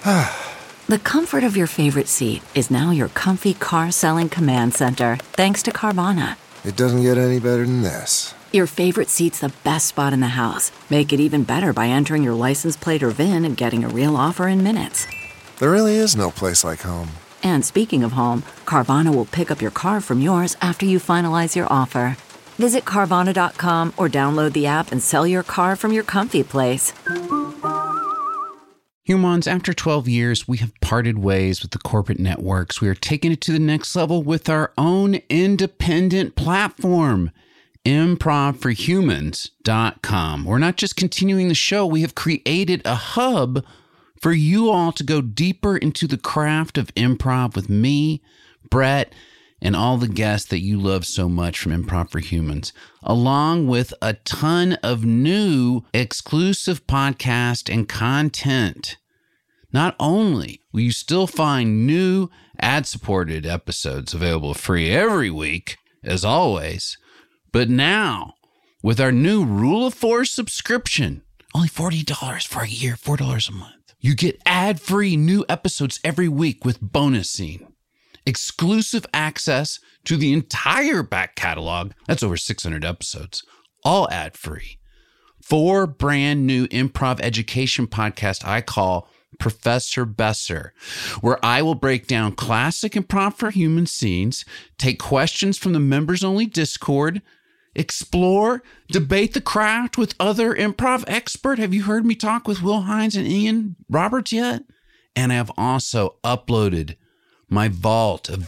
The comfort of your favorite seat is now your comfy car selling command center, thanks to Carvana. It doesn't get any better than this. Your favorite seat's the best spot in the house. Make it even better by entering your license plate or VIN and getting a real offer in minutes. There really is no place like home. And speaking of home, Carvana will pick up your car from yours after you finalize your offer. Visit Carvana.com or download the app and sell your car from your comfy place. Humans, after 12 years, we have parted ways with the corporate networks. We are taking it to the next level with our own independent platform, improvforhumans.com. We're not just continuing the show. We have created a hub for you all to go deeper into the craft of improv with me, Brett, and all the guests that you love so much from Improv for Humans, along with a ton of new exclusive podcast and content. Not only will you still find new ad-supported episodes available free every week, as always, but now, with our new Rule of 4 subscription, only $40 for a year, $4 a month, you get ad-free new episodes every week with bonus scene. Exclusive access to the entire back catalog. That's over 600 episodes, all ad-free. 4 brand new improv education podcasts I call Professor Besser, where I will break down classic Improv for Human scenes, take questions from the members-only Discord, explore, debate the craft with other improv experts. Have you heard me talk with Will Hines and Ian Roberts yet? And I have also uploaded my vault of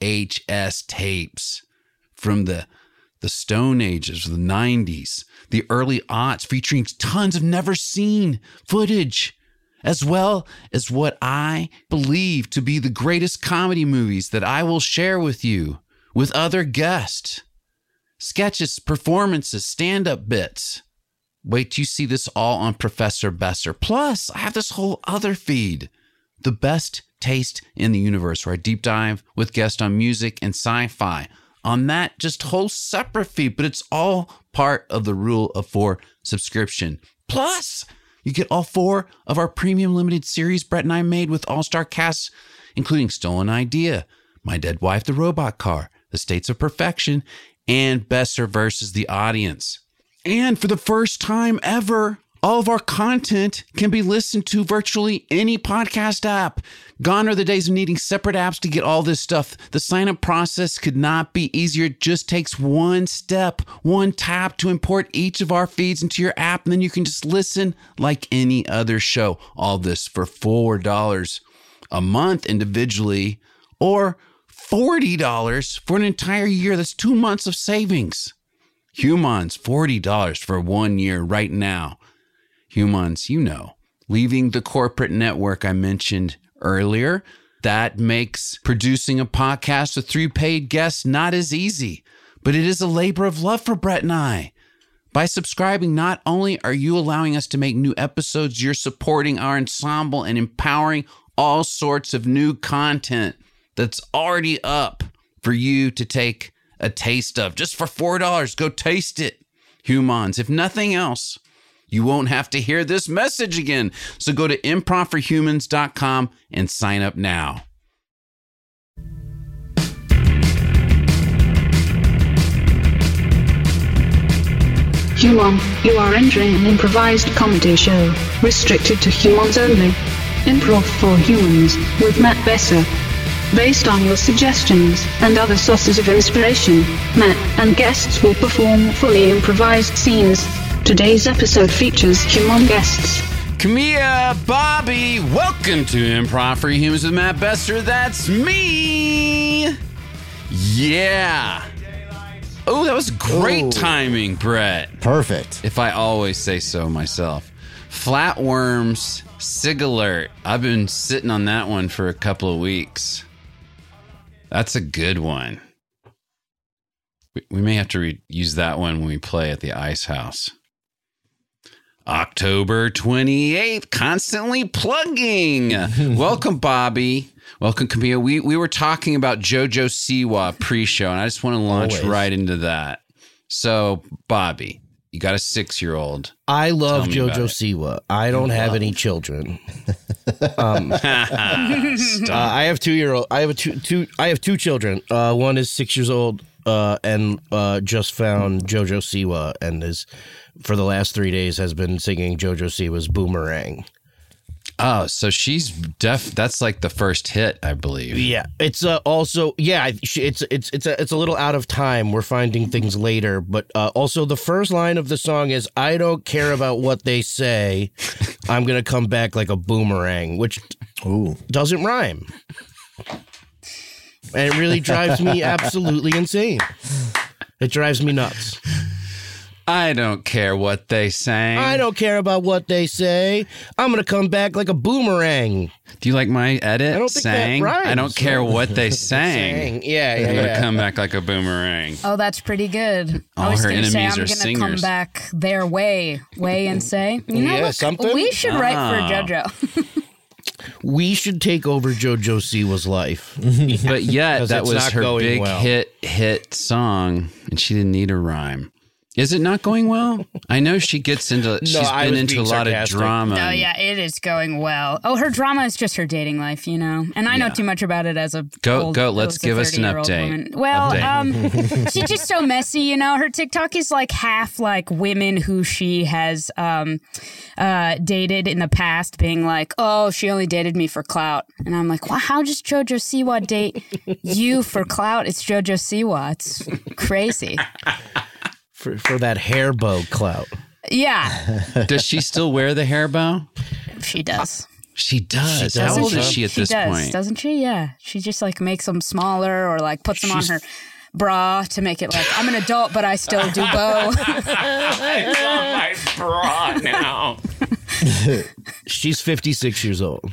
VHS tapes from the Stone Ages, the 90s, the early aughts, featuring tons of never seen footage, as well as what I believe to be the greatest comedy movies that I will share with you with other guests. Sketches, performances, stand-up bits. Wait till you see this all on Professor Besser. Plus, I have this whole other feed, The Best Taste in the Universe, where I deep dive with guests on music and sci-fi. On that just whole separate feed, but it's all part of the Rule of 4 subscription. Plus, you get all 4 of our premium limited series Brett and I made with all-star casts, including Stolen Idea, My Dead Wife, The Robot Car, The States of Perfection, and Besser versus the Audience. And for the first time ever, all of our content can be listened to virtually any podcast app. Gone are the days of needing separate apps to get all this stuff. The sign-up process could not be easier. It just takes one step, one tap to import each of our feeds into your app, and then you can just listen like any other show. All this for $4 a month individually, or $40 for an entire year. That's 2 months of savings. Humans, $40 for 1 year right now. Humans, you know, leaving the corporate network I mentioned earlier, that makes producing a podcast with 3 paid guests not as easy, but it is a labor of love for Brett and I. By subscribing, not only are you allowing us to make new episodes, you're supporting our ensemble and empowering all sorts of new content that's already up for you to take a taste of. Just for $4, go taste it. Humans, if nothing else, you won't have to hear this message again. So go to improvforhumans.com and sign up now. Human, you are entering an improvised comedy show, restricted to humans only. Improv for Humans, with Matt Besser. Based on your suggestions and other sources of inspiration, Matt and guests will perform fully improvised scenes. Today's episode features human guests. Camilla, Bobby, welcome to Improv for Humans with Matt Besser. That's me. Yeah. Oh, that was great timing, Brett. Perfect. If I always say so myself. Flatworms, Sig Alert. I've been sitting on that one for a couple of weeks. That's a good one. We may have to use that one when we play at the Ice House. October 28th, constantly plugging. Welcome, Bobby. Welcome, Camille. We were talking about JoJo Siwa pre-show, and I just want to launch right into that. So, Bobby, you got a 6-year-old. I love JoJo Siwa. I don't have any children. I have 2-year-old. I have two children. One is 6 years old and just found JoJo Siwa and is for the last 3 days has been singing JoJo Siwa's Boomerang. Oh, so she's that's like the first hit, I believe. Yeah, it's also it's a little out of time. We're finding things later, but also the first line of the song is "I don't care about what they say, I'm gonna come back like a boomerang," which doesn't rhyme, and it really drives me absolutely insane. It drives me nuts. I don't care what they say. I don't care about what they say. I'm going to come back like a boomerang. Do you like my edit? I don't think that rhymes. I don't care what they sang. Yeah. I'm going to come back like a boomerang. Oh, that's pretty good. All I was her going to say, enemies I'm are going to singers. come back their way and say, you know, Yeah, look, something? we should write for JoJo. We should take over JoJo Siwa's life. But yet, 'Cause that it's was not her going big well. hit song, and she didn't need a rhyme. Is it not going well? I know she gets into. She's I been was into a being lot sarcastic. of drama. Oh, yeah, it is going well. Oh, her drama is just her dating life, you know? And I know too much about it as a Go, let's give us an 30-year-old update. woman. Well, she's just so messy, you know? Her TikTok is like half like women who she has dated in the past being like, oh, she only dated me for clout. And I'm like, well, how does JoJo Siwa date you for clout? It's JoJo Siwa. It's crazy. For that hair bow clout. Yeah, Does she still wear the hair bow? she does. She does. She How does. old is she at this point? Doesn't she? Yeah. She just like makes them smaller or like puts them on her bra to make it like, I'm an adult, but I still do bow. I love my bra now. She's 56 years old.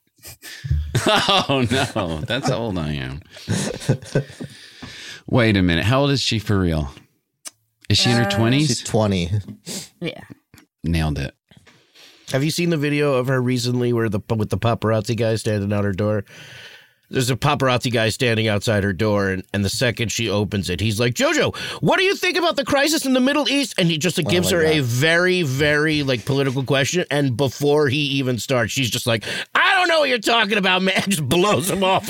Oh, no. That's how old I am. Wait a minute. How old is she for real? Is she in her 20s? She's 20. Yeah. Nailed it. Have you seen the video of her recently with the paparazzi guy standing out her door? There's a paparazzi guy standing outside her door, and the second she opens it, he's like, JoJo, what do you think about the crisis in the Middle East? And he just like, gives her a very, very like political question. And before he even starts, she's just like, I don't know what you're talking about, man. Just blows him off.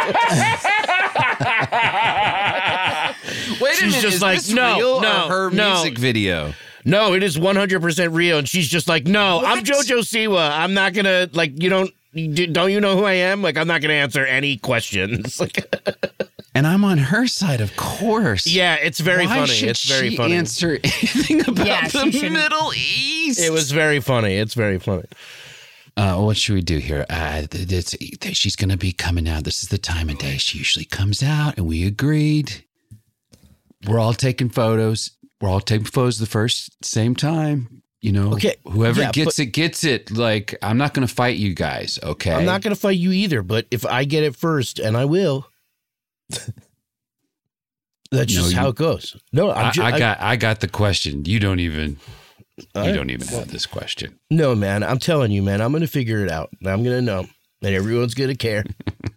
Wait a She's minute. just Is like, this no, real no, or her no. music video? No, it is 100% real. And she's just like, no, I'm JoJo Siwa. I'm not going to, like, don't you know who I am? Like, I'm not going to answer any questions. And I'm on her side, of course. Yeah, it's very Why funny. should It's very she funny. answer anything about Yeah, the she shouldn't. Middle East? It was very funny. It's very funny. What should we do here? She's going to be coming out. This is the time of day she usually comes out, and we agreed. We're all taking photos. We're all taking photos the same time. You know, Okay, whoever yeah, gets it, gets it. Like, I'm not going to fight you guys, okay? I'm not going to fight you either, but if I get it first, and I will, that's just how it goes. No, I got the question. You don't even have this question. No, man, I'm telling you, man, I'm going to figure it out. I'm going to know, and everyone's going to care.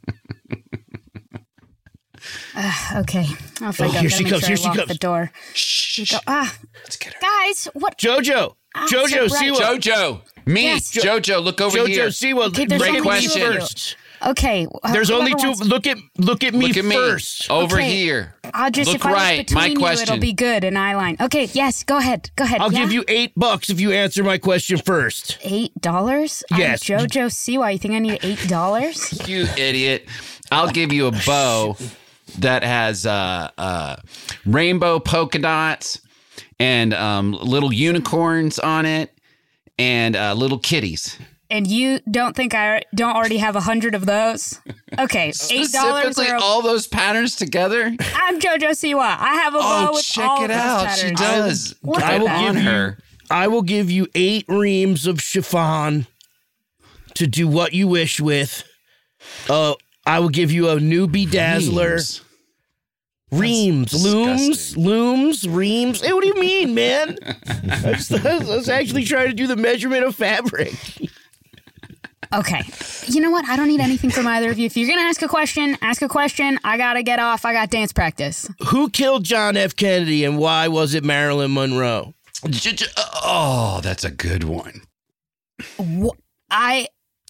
Okay. Off I go. here she Gotta make comes, sure here I she lock comes. the door. Shh. Go, Let's get her. guys, what? JoJo, JoJo, right. Siwa. JoJo, me, Yes. JoJo, look over JoJo, here. Siwa, Okay, there's look only at me two of you. first. Okay. There's only whoever two. wants- Look at me Look at me first. over Okay. here. I'll just, Look if I look right. My between you, question. it'll be good in eye line. Okay, yes, go ahead. I'll yeah? give you $8 if you answer my question first. $8? Yes. I'm JoJo Siwa. You think I need $8? You idiot. I'll give you a bow that has rainbow polka dots and little unicorns on it and little kitties. And you don't think I don't already have 100 of those? Okay, $8 Specifically, or all those patterns together. I'm JoJo Siwa. I have a bow Oh, with check all it of those out. patterns. She does. Look I at will that. give on you- her. I will give you 8 reams of chiffon to do what you wish with. I will give you a new bedazzler. Reams, looms, reams. Hey, what do you mean, man? I was actually trying to do the measurement of fabric. Okay. You know what? I don't need anything from either of you. If you're going to ask a question. I got to get off. I got dance practice. Who killed John F. Kennedy and why was it Marilyn Monroe? Oh, that's a good one.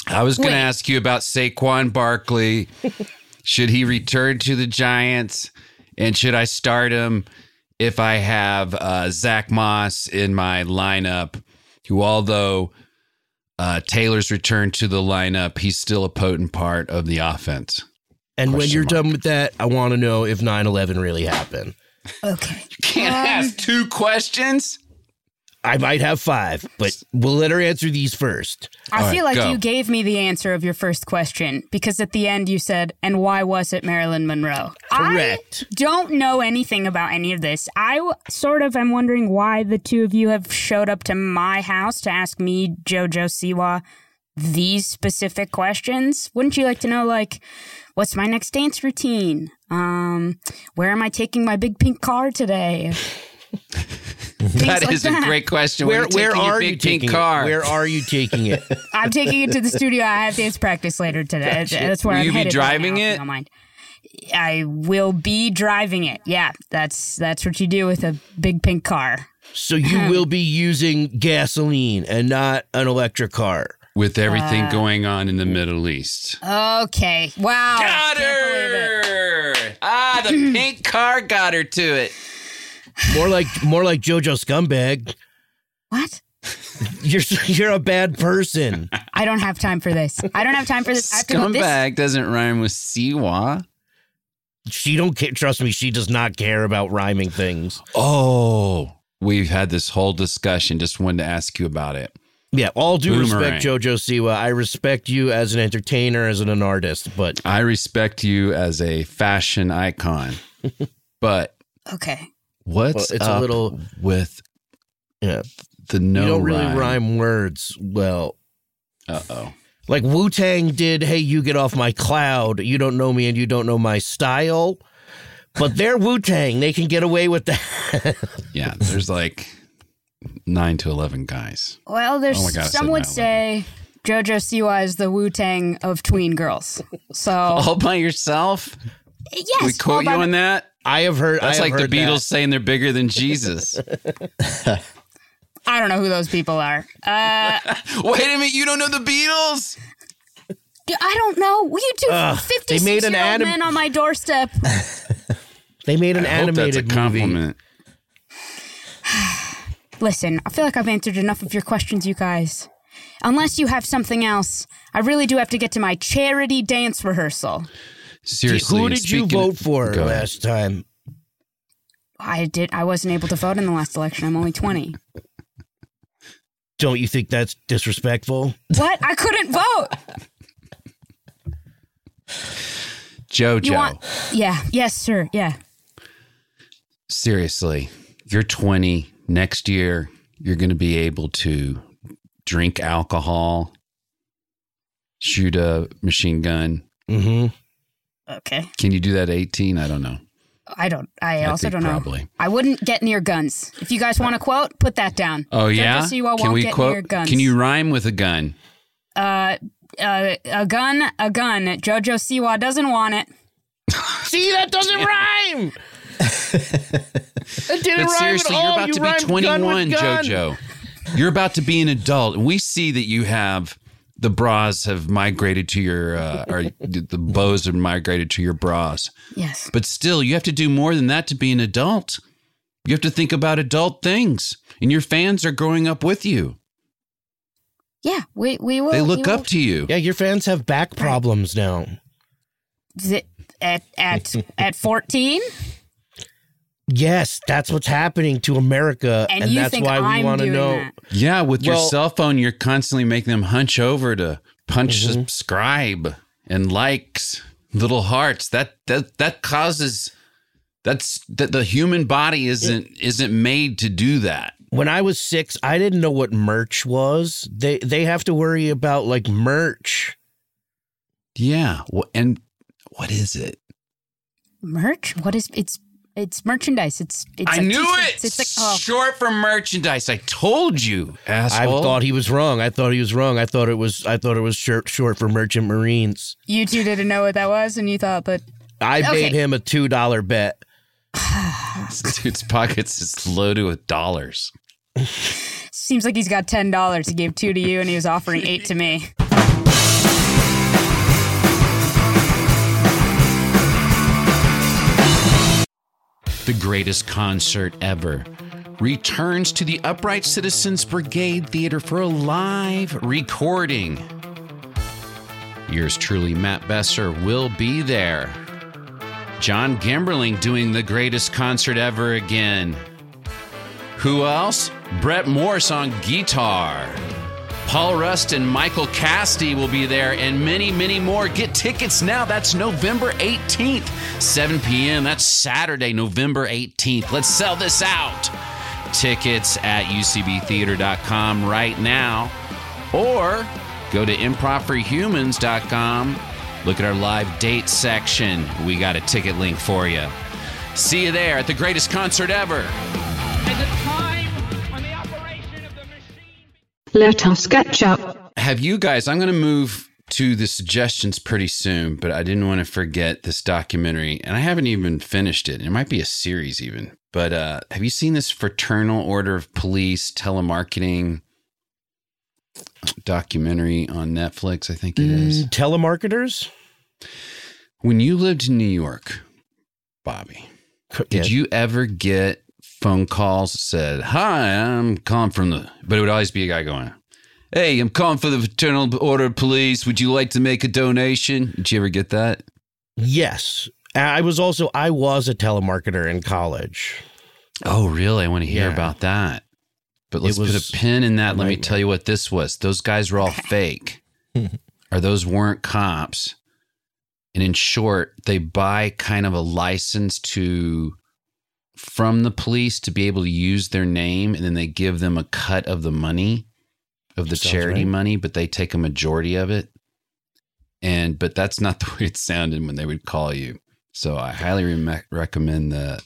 I was going to ask you about Saquon Barkley. Should he return to the Giants? And should I start him if I have Zach Moss in my lineup, who although Taylor's returned to the lineup, he's still a potent part of the offense? And when you're done with that, I want to know if 9/11 really happened. Okay. You can't ask 2 questions? I might have 5, but we'll let her answer these first. I feel like go. you gave me the answer of your first question because at the end you said, and why was it Marilyn Monroe? Correct. I don't know anything about any of this. I sort of am wondering why the two of you have showed up to my house to ask me, JoJo Siwa, these specific questions. Wouldn't you like to know, like, what's my next dance routine? Where am I taking my big pink car today? That is a great question. Where are you you taking taking car? it? Where are you taking it? I'm taking it to the studio. I have dance practice later today. That's where Will I'm you be headed driving right now, if it? you don't mind. I will be driving it. Yeah, that's what you do with a big pink car. So you will be using gasoline and not an electric car. With everything going on in the Middle East. Okay. Wow. Got Can't believe it. her! The pink car got her to it. More like JoJo scumbag. What? You're a bad person. I don't have time for this. I have to go this. Scumbag doesn't rhyme with Siwa. She don't care. Trust me, she does not care about rhyming things. Oh, we've had this whole discussion. Just wanted to ask you about it. Yeah, all due Boomerang. respect, JoJo Siwa. I respect you as an entertainer, as an artist, but I respect you as a fashion icon. But Okay. what's it's up a little with yeah, the no you don't really rhyme? rhyme words well. Uh-oh. Like Wu-Tang did, hey, you get off my cloud. You don't know me and you don't know my style. But they're Wu-Tang. They can get away with that. Yeah, there's like 9 to 11 guys. Well, there's Oh my God, I some said would 9/11. say JoJo Siwa is the Wu-Tang of tween girls. So All by yourself? yes, We quote you on that? I have heard. That's I have like the heard Beatles that. saying they're bigger than Jesus. I don't know who those people are. Wait a minute, you don't know the Beatles? I don't know. You two they made an 56-year-old men on my doorstep. They made an I hope that's a animated movie. compliment. Listen, I feel like I've answered enough of your questions, you guys. Unless you have something else, I really do have to get to my charity dance rehearsal. Seriously. Who did you speaking vote of- for Go ahead. last time? I wasn't able to vote in the last election. I'm only 20. Don't you think that's disrespectful? What? I couldn't vote. JoJo. You want? Yeah. Yes, sir. Yeah. Seriously, you're 20. Next year, you're going to be able to drink alcohol, shoot a machine gun. Mm-hmm. Okay. Can you do that at 18? I don't know. I also think don't know. probably. I wouldn't get near guns. If you guys want to quote, put that down. Oh, yeah? JoJo Siwa Can won't we get quote? near guns. Can you rhyme with a gun? A gun. JoJo Siwa doesn't want it. See, that doesn't rhyme. It didn't But rhyme seriously, at all. you're about You to be rhymed 21, gun with gun. JoJo. You're about to be an adult. And we see that you have the bras have migrated to your, or the bows have migrated to your bras. Yes. But still, you have to do more than that to be an adult. You have to think about adult things. And your fans are growing up with you. Yeah. We will. They look we up to you. Yeah, your fans have back problems now. At 14. Yes, that's what's happening to America, And and you that's think why we I'm want to doing know. that. Yeah, with your Well- cell phone, you're constantly making them hunch over to punch subscribe and likes, little hearts. That causes that the human body isn't made to do that. When I was 6, I didn't know what merch was. They have to worry about like merch. Yeah, and what is it? Merch? What is it's merchandise. It's I like knew t-shirts. it. It's like Short for merchandise. I told you, asshole. I thought he was wrong. I thought it was short for Merchant Marines. you two didn't know what that was, and you thought, but I Okay. made him a $2 bet. This dude's pockets is loaded with dollars. seems like he's got $10. He gave 2 to you, and he was offering 8 to me. The Greatest Concert Ever returns to the Upright Citizens Brigade Theater for a live recording. Yours truly, Matt Besser, will be there. John Gimberling doing The Greatest Concert Ever again. Who else? Brett Morse on guitar. Paul Rust and Michael Casti will be there, and many, many more. Get tickets now. That's November 18th, 7 p.m. That's Saturday, November 18th. Let's sell this out. Tickets at ucbtheater.com right now, or go to improvforhumans.com. Look at our live date section. We got a ticket link for you. See you there at The Greatest Concert Ever. Let us catch up. Have you guys, I'm going to move to the suggestions pretty soon, but I didn't want to forget this documentary, and I haven't even finished it. It might be a series even. But have you seen this Fraternal Order of Police telemarketing documentary on Netflix? I think it is. Telemarketers? When you lived in New York, Bobby, did you ever get phone calls that said, "Hi, I'm calling from the," but it would always be a guy going, "Hey, I'm calling for the Fraternal Order of Police. Would you like to make a donation?" Did you ever get that? Yes. I was a telemarketer in college. Oh, really? I want to hear about that. But let's put a pin in that. Let me tell you what this was. Those guys were all fake. Or those weren't cops. And in short, they buy kind of a license from the police to be able to use their name, and then they give them a cut of the money, of the charity money, but they take a majority of it. But that's not the way it sounded when they would call you. So I highly recommend that.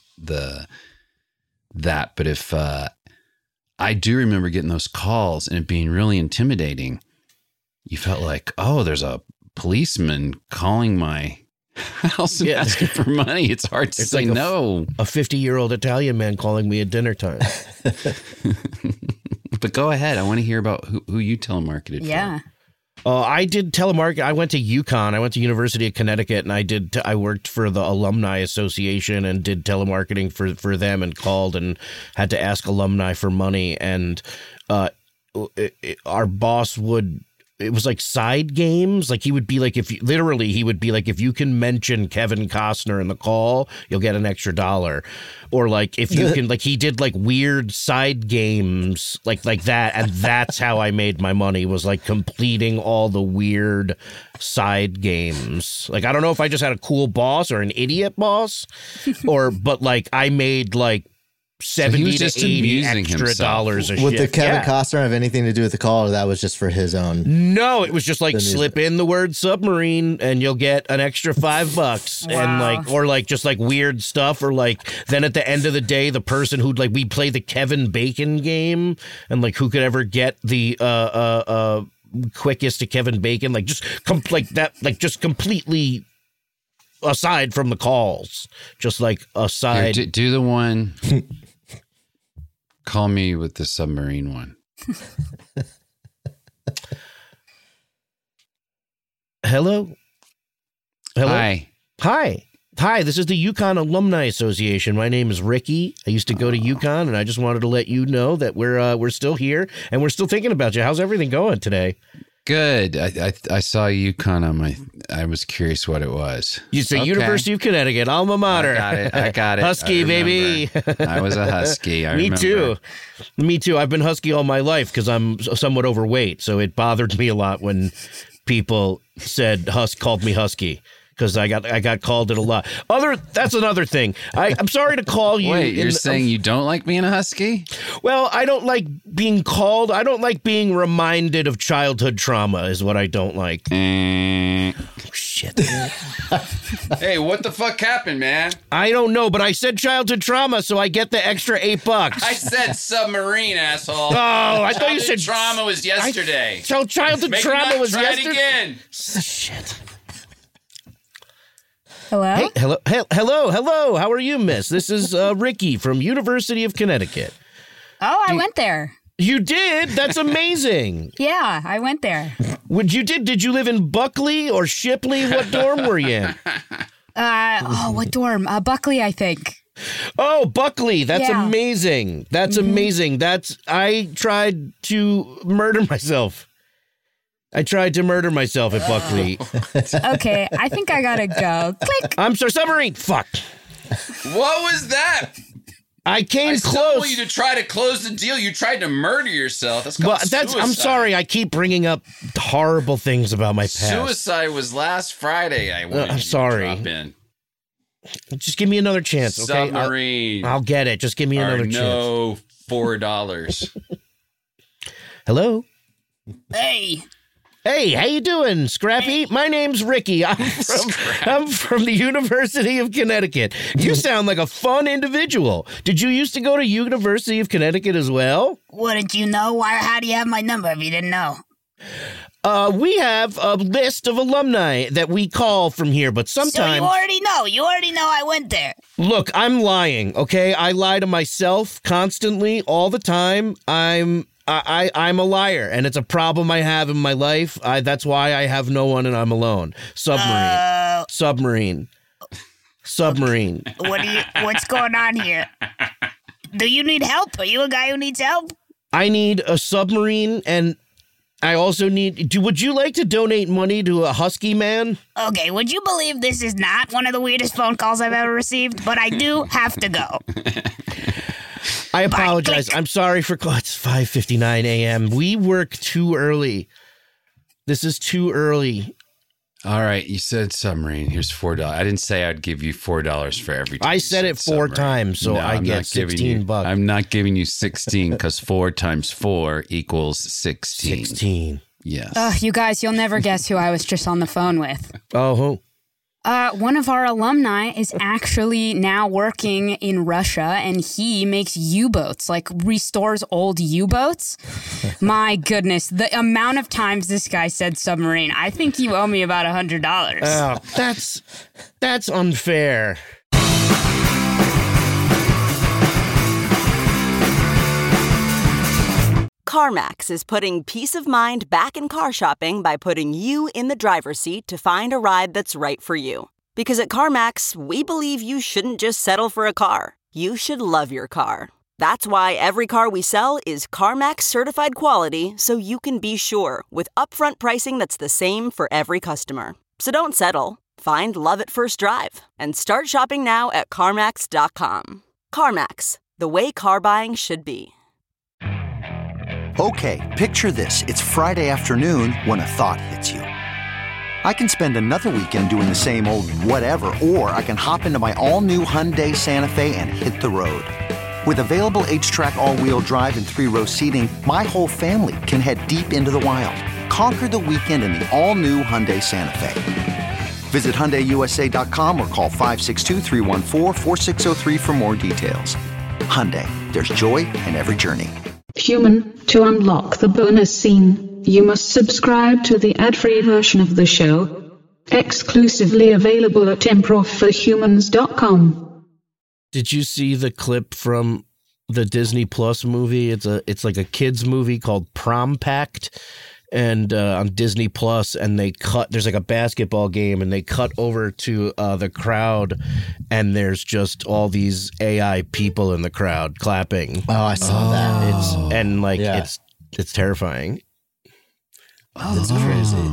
But if I do remember getting those calls and it being really intimidating, you felt like, oh, there's a policeman calling my house and asking for money. It's hard to say no. A 50-year-old Italian man calling me at dinner time. But go ahead. I want to hear about who you telemarketed for. I did telemarketing. I went to UConn. I went to University of Connecticut, and I worked for the Alumni Association and did telemarketing for them, and called and had to ask alumni for money. And our boss would. It was like side games. Like he would be like, if you can mention Kevin Costner in the call, you'll get an extra $1. Or like if you can, like he did like weird side games like that. And that's how I made my money, was like completing all the weird side games. Like, I don't know if I just had a cool boss or an idiot boss but like I made like 70 to 80 extra dollars a shift. Would the Kevin Costner have anything to do with the call, or that was just for his own? No, it was just like slip in the word submarine and you'll get an extra $5. Wow. And like, or like just like weird stuff, or like then at the end of the day, the person who'd like, we play the Kevin Bacon game, and like who could ever get the quickest to Kevin Bacon, like just just completely aside from the calls, just like aside. Here, do the one. Call me with the submarine one. Hello? Hi. Hi, this is the UConn Alumni Association. My name is Ricky. I used to go to UConn, and I just wanted to let you know that we're still here, and we're still thinking about you. How's everything going today? Good. I saw UConn on I was curious what it was. You say University of Connecticut, alma mater. I got it. Husky, baby. I was a Husky. Me too. I've been Husky all my life because I'm somewhat overweight, so it bothered me a lot when people called me Husky. Because I got called it a lot. That's another thing. I'm sorry to call you. Wait, you're saying you don't like being a Husky? Well, I don't like being called. I don't like being reminded of childhood trauma is what I don't like. Shit. Hey, what the fuck happened, man? I don't know, but I said childhood trauma, so I get the extra $8. I said submarine, asshole. Oh, I thought you said trauma was yesterday. Childhood trauma was yesterday. Try it again. Shit. Hello? Hey, hello. How are you, miss? This is Ricky from University of Connecticut. Oh, I went there. You did? That's amazing. Yeah, I went there. Did you live in Buckley or Shipley? What dorm were you in? What dorm? Buckley, I think. Oh, Buckley, that's Yeah. amazing. That's amazing. I tried to murder myself. I tried to murder myself at Buckley. Okay, I think I gotta go. Click. I'm sorry, submarine. Fuck. What was that? I came I still close. want you to try to close the deal. You tried to murder yourself. That's called suicide. I'm sorry. I keep bringing up horrible things about my past. Suicide was last Friday. I'm sorry. Drop in. Just give me another chance, okay? Submarine. I'll get it. Just give me another chance. No, $4. Hello? Hey. Hey, how you doing, Scrappy? My name's Ricky. I'm from the University of Connecticut. You sound like a fun individual. Did you used to go to University of Connecticut as well? Wouldn't you know? How do you have my number if you didn't know? We have a list of alumni that we call from here, but sometimes... So you already know. You already know I went there. Look, I'm lying, okay? I lie to myself constantly, all the time. I'm a liar, and it's a problem I have in my life. That's why I have no one and I'm alone. Submarine. What's going on here? Do you need help? Are you a guy who needs help? I need a submarine, and I also need... Would you like to donate money to a husky man? Okay, would you believe this is not one of the weirdest phone calls I've ever received? But I do have to go. I apologize. I'm sorry for... It's 5:59 a.m. We work too early. This is too early. All right, you said submarine. Here's $4. I didn't say I'd give you $4 for every time. I said it 4 times, so I get $16. I'm not giving you 16 because 4 times 4 equals 16. 16. Yes. You guys, you'll never guess who I was just on the phone with. Oh, who? One of our alumni is actually now working in Russia, and he makes U-boats, like restores old U-boats. My goodness, the amount of times this guy said submarine. I think you owe me about $100. Oh, that's unfair. CarMax is putting peace of mind back in car shopping by putting you in the driver's seat to find a ride that's right for you. Because at CarMax, we believe you shouldn't just settle for a car. You should love your car. That's why every car we sell is CarMax certified quality, so you can be sure with upfront pricing that's the same for every customer. So don't settle. Find love at first drive and start shopping now at CarMax.com. CarMax, the way car buying should be. Okay, picture this. It's Friday afternoon when a thought hits you. I can spend another weekend doing the same old whatever, or I can hop into my all-new Hyundai Santa Fe and hit the road. With available H-Track all-wheel drive and 3-row seating, my whole family can head deep into the wild. Conquer the weekend in the all-new Hyundai Santa Fe. Visit HyundaiUSA.com or call 562-314-4603 for more details. Hyundai, there's joy in every journey. Human, to unlock the bonus scene, you must subscribe to the ad-free version of the show. Exclusively available at improvforhumans.com. Did you see the clip from the Disney Plus movie? It's like a kids movie called Prom Pact, and on Disney Plus, and there's like a basketball game, and they cut over to the crowd, and there's just all these AI people in the crowd clapping. Oh, I saw that. It's terrifying. Oh, that's crazy.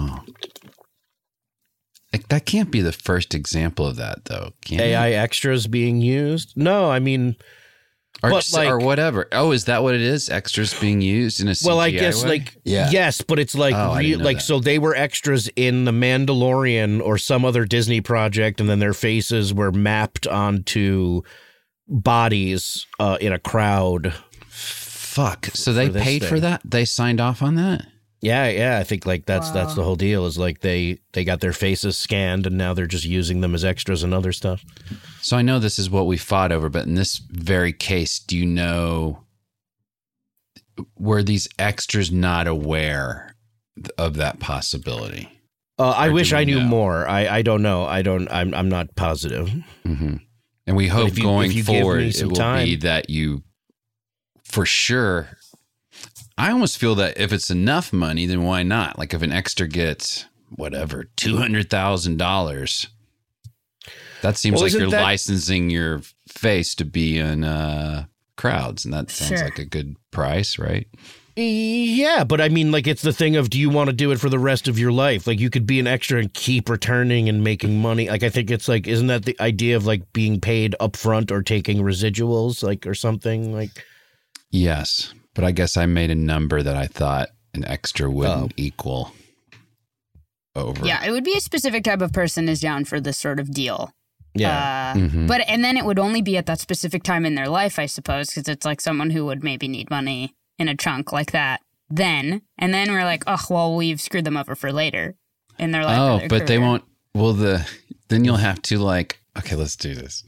That can't be the first example of that, though. Can AI extras being used? No, I mean... Or whatever. Oh, is that what it is? Extras being used in a CGI Well, I guess way? Yes, but it's so they were extras in The Mandalorian or some other Disney project, and then their faces were mapped onto bodies in a crowd. Fuck. So they paid for that? They signed off on that? Yeah. I think that's the whole deal. Is like they got their faces scanned, and now they're just using them as extras and other stuff. So I know this is what we fought over, but in this very case, do you know, were these extras not aware of that possibility? I wish I knew more. I don't know. I'm not positive. Mm-hmm. And we hope going forward it will be that you, for sure. I almost feel that if it's enough money, then why not? Like if an extra gets $200,000. That seems like you're licensing your face to be in crowds, and that sounds like a good price, right? Yeah, but I mean, like, it's the thing of, do you want to do it for the rest of your life? Like, you could be an extra and keep returning and making money. Like, I think it's like, isn't that the idea of like being paid up front or taking residuals, like, or something like? Yes, but I guess I made a number that I thought an extra wouldn't equal over. Yeah, it would be a specific type of person is down for this sort of deal. Yeah. And then it would only be at that specific time in their life, I suppose, because it's like someone who would maybe need money in a chunk like that then. And then we're like, oh, well, we've screwed them over for later in their life. Oh, but they won't. Well, then you'll have to like, okay, let's do this.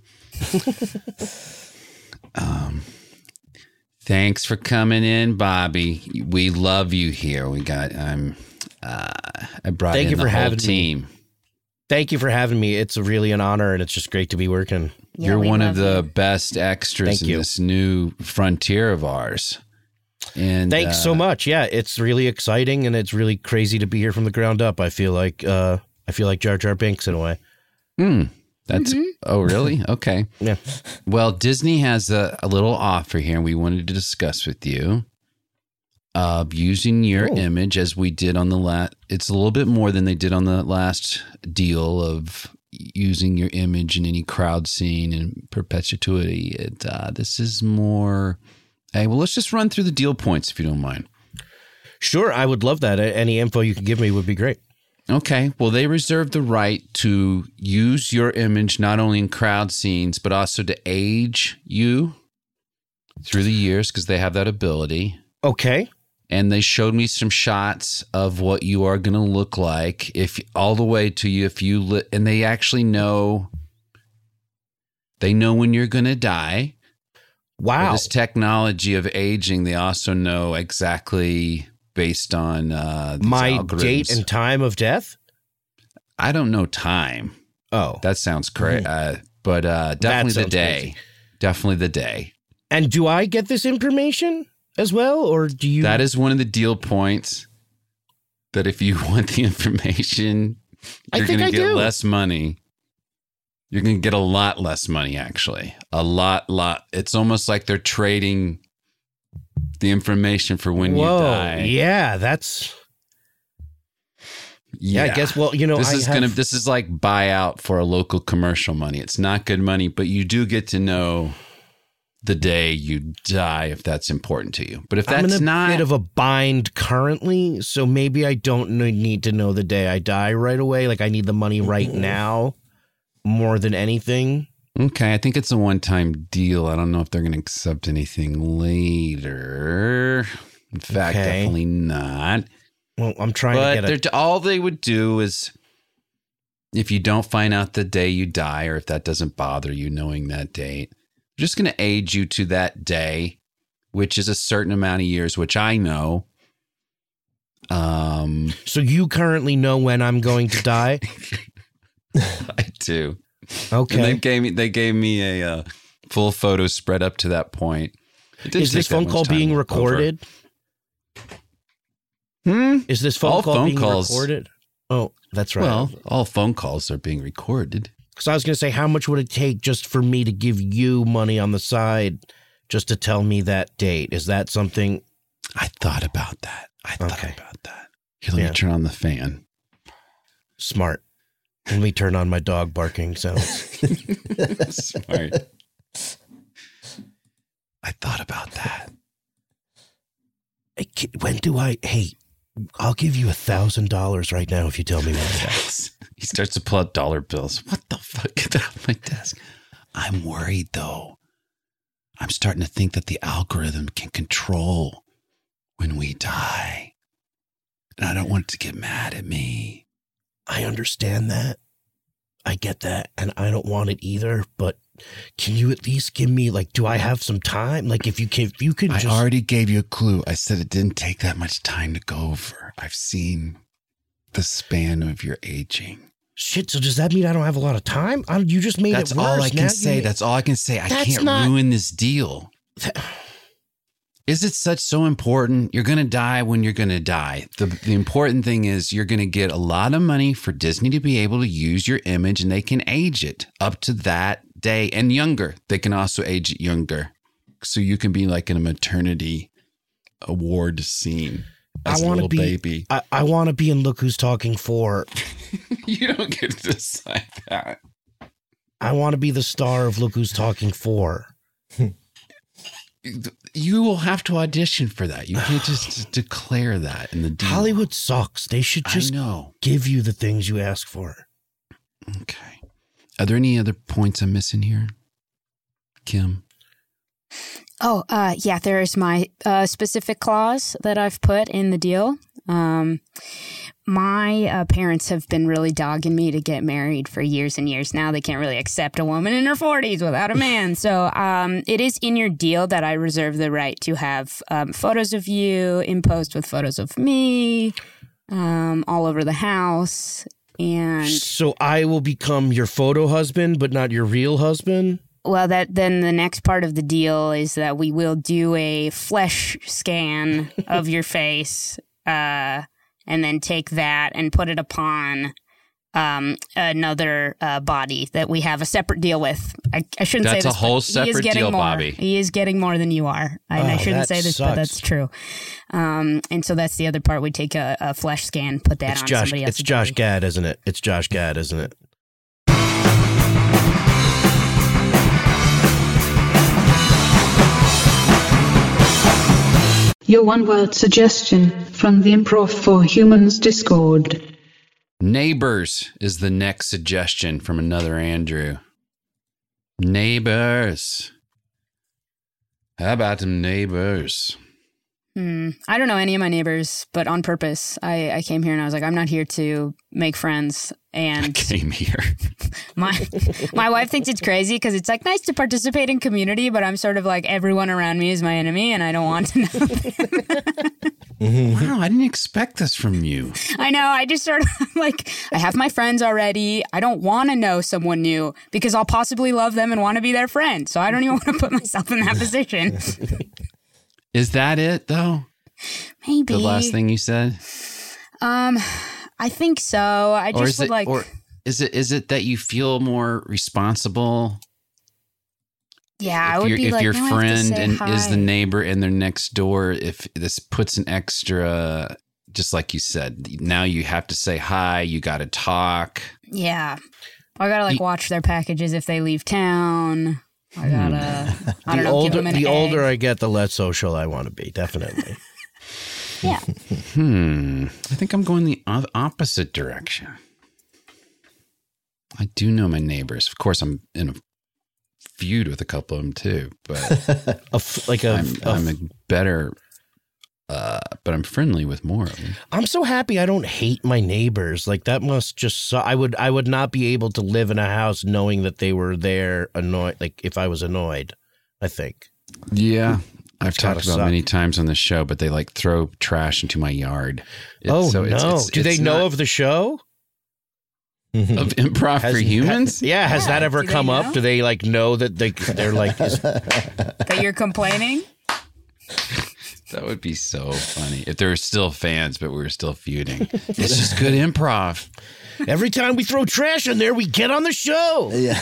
Thanks for coming in, Bobby. We love you here. We got, I brought in the whole team. Thank you for having me. It's really an honor, and it's just great to be working. Yeah, you're one of the best extras in this new frontier of ours. And thanks so much. Yeah, it's really exciting, and it's really crazy to be here from the ground up. I feel like Jar Jar Binks in a way. That's oh really? Okay. Yeah. Well, Disney has a little offer here, and we wanted to discuss with you. Using your image as we did on the last. It's a little bit more than they did on the last deal of using your image in any crowd scene and perpetuity. This is more. Hey, well, let's just run through the deal points if you don't mind. Sure, I would love that. Any info you can give me would be great. Okay. Well, they reserve the right to use your image not only in crowd scenes, but also to age you through the years because they have that ability. Okay. And they showed me some shots of what you are going to look like all the way to you and they actually know. They know when you're going to die. Wow. This technology of aging, they also know exactly based on my date and time of death. I don't know time. Oh, that sounds crazy. But definitely the day. Crazy. Definitely the day. And do I get this information as well, or do you? That is one of the deal points. That if you want the information, you're going to get less money. You're going to get a lot less money, actually. A lot. It's almost like they're trading the information for when you die. Yeah, that's... Yeah, I guess, well, this is like buyout for a local commercial money. It's not good money, but you do get to know the day you die if that's important to you. But if that's I'm in a bit of a bind currently, so maybe I don't need to know the day I die right away. Like, I need the money right now. More than anything. Okay, I think it's a one-time deal. I don't know if they're going to accept anything later. In fact, definitely not. Well, I'm trying to get all they would do is, if you don't find out the day you die, or if that doesn't bother you knowing that date, they're just going to age you to that day, which is a certain amount of years, which I know. So you currently know when I'm going to die? I do. Okay. And they gave me a full photo spread up to that point. Is this phone call being recorded? Is this phone call being recorded? Oh, that's right. Well, all phone calls are being recorded. Because I was going to say, how much would it take just for me to give you money on the side just to tell me that date? Is that something? I thought about that. Here, let me turn on the fan. Smart. Let me turn on my dog barking sounds. Smart. I thought about that. Hey, I'll give you $1,000 right now if you tell me when it is. He starts to pull out dollar bills. What the fuck? Get that off my desk. I'm worried, though. I'm starting to think that the algorithm can control when we die. And I don't want it to get mad at me. I understand that. I get that. And I don't want it either. But can you at least give me, like, do I have some time? Like, if you can I already gave you a clue. I said it didn't take that much time to go over. I've seen the span of your aging. Shit, so does that mean I don't have a lot of time? You just made it worse. That's all I can say. That's all I can say. I can't ruin this deal. Is it so important? You're going to die when you're going to die. The important thing is you're going to get a lot of money for Disney to be able to use your image, and they can age it up to that day and younger. They can also age younger. So you can be like in a maternity award scene as a little baby. I want to be in Look Who's Talking 4. You don't get to decide that. I want to be the star of Look Who's Talking 4. You will have to audition for that. You can't just declare that in the deal. Hollywood sucks. They should just give you the things you ask for. Okay. Are there any other points I'm missing here, Kim? Oh, yeah, there's my specific clause that I've put in the deal. My parents have been really dogging me to get married for years and years now. They can't really accept a woman in her 40s without a man. So it is in your deal that I reserve the right to have photos of you imposed with photos of me all over the house. And so I will become your photo husband, but not your real husband? Well, then the next part of the deal is that we will do a flesh scan of your face and then take that and put it upon another body that we have a separate deal with. I shouldn't say this. That's a whole separate deal, more. Bobby. He is getting more than you are. I shouldn't say this, but that's true. And so that's the other part. We take a flesh scan, put that on somebody else. It's Josh Gad, isn't it? It's Josh Gad, isn't it? Your one-word suggestion from the Improv for Humans Discord. Neighbors is the next suggestion from another Andrew. Neighbors. How about them neighbors? I don't know any of my neighbors, but on purpose, I came here and I was like, I'm not here to make friends. And I came here. My wife thinks it's crazy because it's like nice to participate in community, but I'm sort of like everyone around me is my enemy and I don't want to know them. Wow, I didn't expect this from you. I know. I just sort of like, I have my friends already. I don't want to know someone new because I'll possibly love them and want to be their friend. So I don't even want to put myself in that position. Is that it, though? Maybe. The last thing you said? I think so. I just would like... Or is it that you feel more responsible? Yeah, I would be if like, your no, friend hi. is the neighbor and they're next door, if this puts an extra, just like you said, now you have to say hi, you got to talk. Yeah. I got to like watch their packages if they leave town. I gotta, I don't know, give them an egg. The older I get, the less social I want to be, definitely. Yeah. I think I'm going the opposite direction. I do know my neighbors. Of course, I'm in a feud with a couple of them too, but I'm a better, but I'm friendly with more of them. I'm so happy I don't hate my neighbors. Like that must just, I would not be able to live in a house knowing that they were there annoyed. Like if I was annoyed, I think. Yeah. I've talked about many times on the show, but they like throw trash into my yard. No. Do they know of the show? Of Improv for Humans? Has that ever come up? Do they like know that they're like... that you're complaining? That would be so funny. If there were still fans, but we were still feuding. It's just good improv. Every time we throw trash in there, we get on the show. Yeah.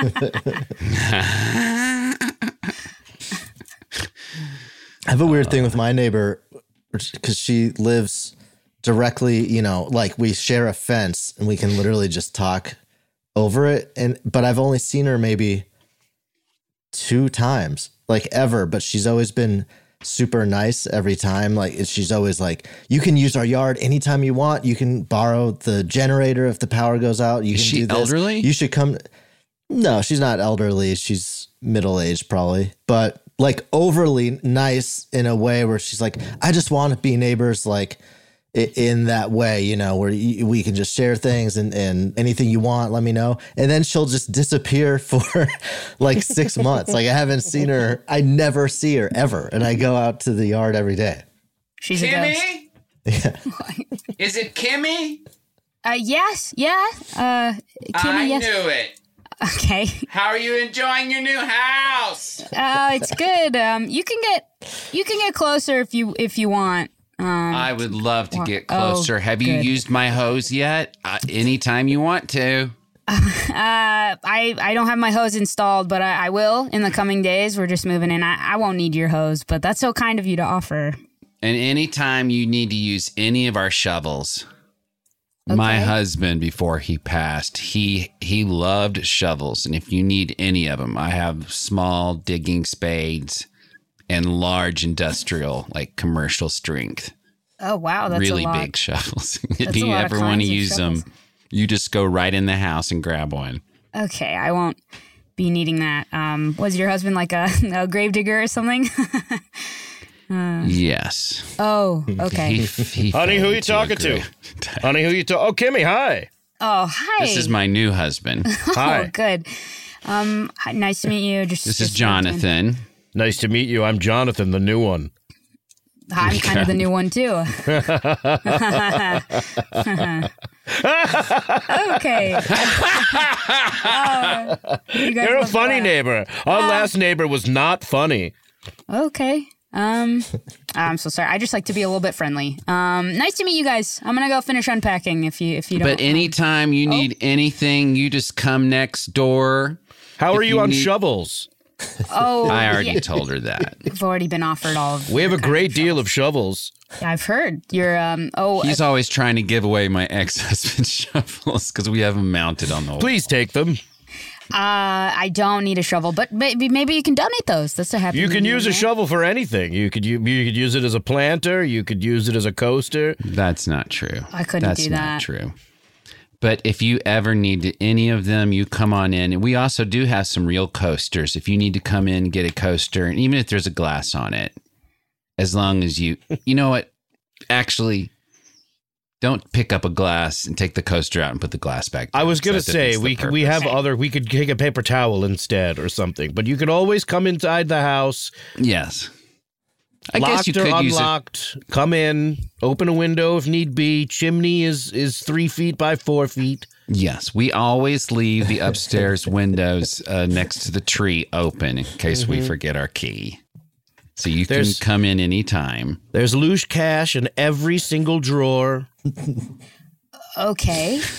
I have a weird thing with my neighbor because she lives directly, like we share a fence and we can literally just talk over it. But I've only seen her maybe 2 times, like ever. But she's always been super nice every time. Like she's always like, you can use our yard anytime you want. You can borrow the generator if the power goes out. Is she elderly? You should come. No, she's not elderly. She's middle-aged probably, but like overly nice in a way where she's like, I just want to be neighbors like in that way, where we can just share things and anything you want, let me know. And then she'll just disappear for like 6 months. Like I haven't seen her. I never see her ever. And I go out to the yard every day. She's Kimmy? a ghost. Yeah. Is it Kimmy? Yes. Yeah. Kimmy, yes. Knew it. Okay. How are you enjoying your new house? It's good. You can get closer if you want. I would love to get closer. Have you used my hose yet? Anytime you want to. I don't have my hose installed, but I will in the coming days. We're just moving in. I won't need your hose, but that's so kind of you to offer. And anytime you need to use any of our shovels, my husband, before he passed, he loved shovels. And if you need any of them, I have small digging spades and large industrial, like commercial strength. Oh, wow. That's really a lot. big shovels. That's If you ever want to use them, you just go right in the house and grab one. Okay, I won't be needing that. Was your husband like a grave digger or something? Yes. Oh, okay. He Honey, fell who you into talking a to? grave. Honey, who you talking? Oh, Kimmy, hi. Oh, hi. This is my new husband. Hi. Oh, good. Nice to meet you. This is Jonathan. Nice to meet you. I'm Jonathan, the new one. I'm kind of the new one, too. Okay. You're a funny neighbor. Our last neighbor was not funny. Okay. I'm so sorry. I just like to be a little bit friendly. Nice to meet you guys. I'm gonna go finish unpacking if you don't. But anytime you need anything, you just come next door. How are you on shovels? Oh, I already told her that. I've already been offered all of. We have a great deal of shovels. I've heard you're. He's always trying to give away my ex-husband's shovels because we have them mounted on the wall. Please take them. I don't need a shovel, but maybe you can donate those. That's a happy. You can use a right? shovel for anything. You could use it as a planter. You could use it as a coaster. That's not true. I couldn't do that. That's not true. But if you ever need any of them, you come on in. And we also do have some real coasters. If you need to come in and get a coaster, and even if there's a glass on it, as long as you know what, actually, don't pick up a glass and take the coaster out and put the glass back down. I was gonna say we could take a paper towel instead or something. But you could always come inside the house. Yes. I Locked guess you could or use unlocked. Come in, open a window if need be. Chimney is 3 feet by 4 feet. Yes, we always leave the upstairs windows next to the tree open in case we forget our key. So you can come in anytime. There's loose cash in every single drawer. Okay.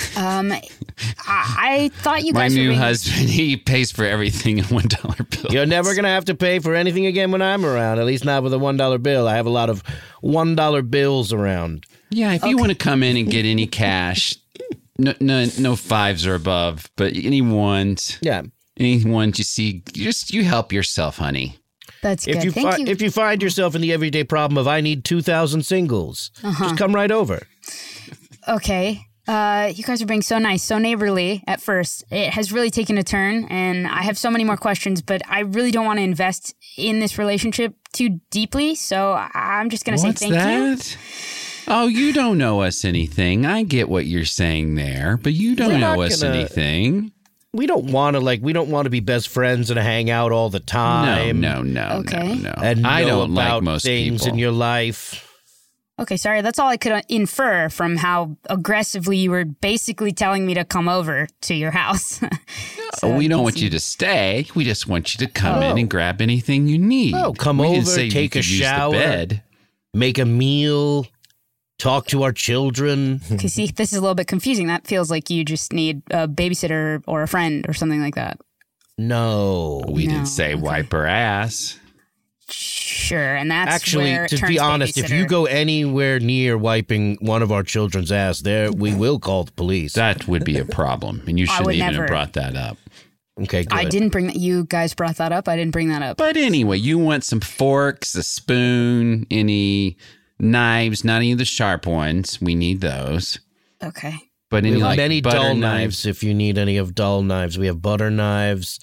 I thought you guys My new were husband, he pays for everything in $1 bills. You're never going to have to pay for anything again when I'm around, at least not with a $1 bill. I have a lot of $1 bills around. Yeah, if you want to come in and get any cash, no fives or above, but any ones. Yeah. Any ones you see, you help yourself, honey. That's good. Thank you. If you find yourself in the everyday problem of I need 2,000 singles, just come right over. Okay. You guys are being so nice, so neighborly at first. It has really taken a turn, and I have so many more questions, but I really don't want to invest in this relationship too deeply, so I'm just going to say thank you. Oh, you don't know us anything. I get what you're saying there, but you don't know us anything. We don't want to be best friends and hang out all the time. No. Okay. No. And I don't know about like most things people in your life. Okay, sorry. That's all I could infer from how aggressively you were basically telling me to come over to your house. We don't want you to stay. We just want you to come in and grab anything you need. Oh, come we over, didn't say take you a could use the shower, bed. make a meal, talk to our children. Okay, see, this is a little bit confusing. That feels like you just need a babysitter or a friend or something like that. No. We didn't say wipe her ass. Sure, and that's actually, where it to turns be honest, if you babysitter. go anywhere near wiping one of our children's ass, we will call the police. That would be a problem, and you I shouldn't would even never. have brought that up. Okay, good. I didn't bring that. You guys brought that up. I didn't bring that up. But anyway, you want some forks, a spoon, any knives, not any of the sharp ones. We need those. Okay. But We any have like many butter dull knives. knives if you need any of dull knives. We have butter knives.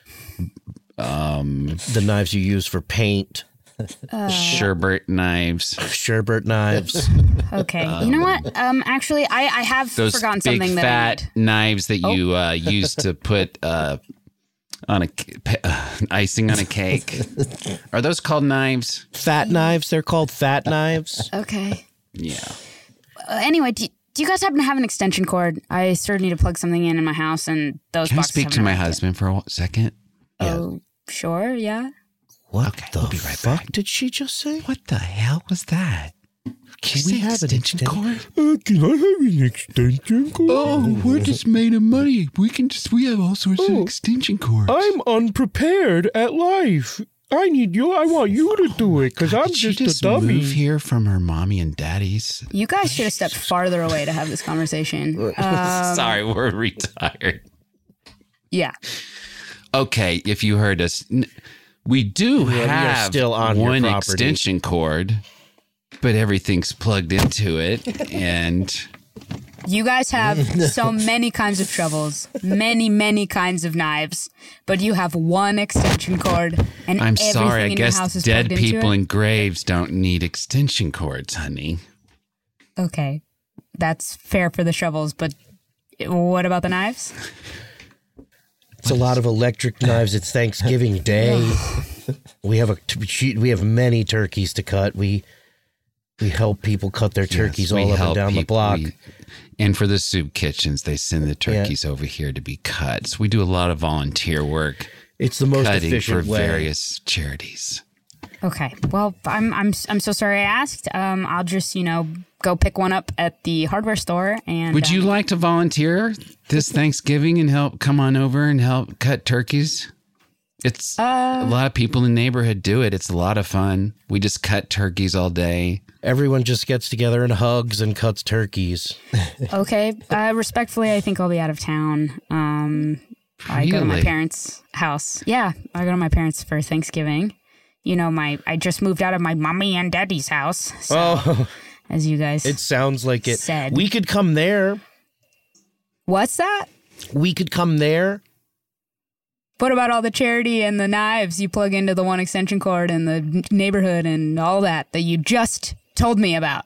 The knives you use for paint. Sherbet knives. Sherbet knives. Okay. You know what? Actually, I have Those forgotten big something that I fat need. knives that you use to put on icing on a cake. Are those called knives? Fat knives. They're called fat knives. Okay. Yeah. Anyway, do you guys happen to have an extension cord? I sort of need to plug something in my house, and those Can I boxes speak to haven't my arrived yet. husband for a second? Oh, sure, yeah. What Okay, the we'll be right fuck back. did she just say? What the hell was that? Can we have an extension cord? Can I have an extension cord? Oh, we're just made of money. We have all sorts of extension cords. I'm unprepared at life. I want you to do it because I'm just a dummy. Move here from her mommy and daddy's. You guys should have stepped farther away to have this conversation. Sorry, we're retired. Yeah. Okay, if you heard us, we do have still on one your property. extension cord, but everything's plugged into it, and You guys have so many kinds of shovels, many kinds of knives, but you have one extension cord, and I'm everything sorry. I in guess your house is dead plugged into people it? in graves don't need extension cords, honey. Okay, that's fair for the shovels, but what about the knives? It's a lot of electric knives. It's Thanksgiving Day. We have many turkeys to cut. We help people cut their turkeys all up and down the block. And for the soup kitchens, they send the turkeys over here to be cut. So we do a lot of volunteer work. It's the most cutting efficient for way. Various charities. Okay, well, I'm so sorry I asked. I'll just go pick one up at the hardware store. And would you like to volunteer this Thanksgiving and help come on over and help cut turkeys? It's a lot of people in the neighborhood do it. It's a lot of fun. We just cut turkeys all day. Everyone just gets together and hugs and cuts turkeys. Okay, respectfully, I think I'll be out of town. I go to my parents' house. Yeah, I go to my parents for Thanksgiving. I just moved out of my mommy and daddy's house. So, as you guys it sounds like it. Said. We could come there. What's that? We could come there. What about all the charity and the knives you plug into the one extension cord and the neighborhood and all that you just told me about?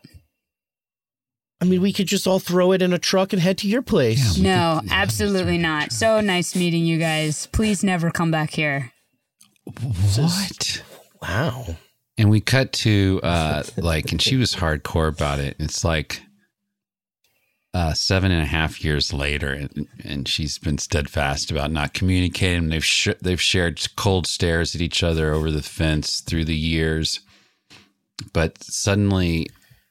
I mean, we could just all throw it in a truck and head to your place. No, absolutely not. So nice meeting you guys. Please never come back here. What? Wow. And we cut to and she was hardcore about it. It's like 7.5 years later, and she's been steadfast about not communicating. They've shared cold stares at each other over the fence through the years, but suddenly,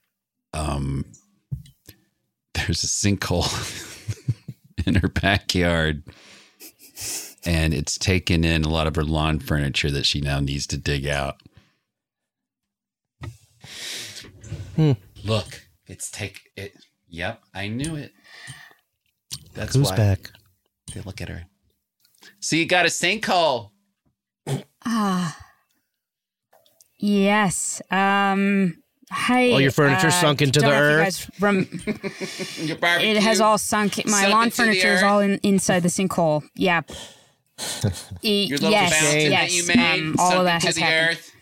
there's a sinkhole in her backyard, and it's taken in a lot of her lawn furniture that she now needs to dig out. Look, Yep, I knew it. That's Who's why back? They look at her. So you got a sinkhole. Yes. Hi. All your furniture sunk into the earth. Your barbecue. It has all sunk. My Sunk lawn into the furniture is earth. all inside the sinkhole. Yeah. Your little yes. fountain that you made. All sunk of that into has the happened. earth.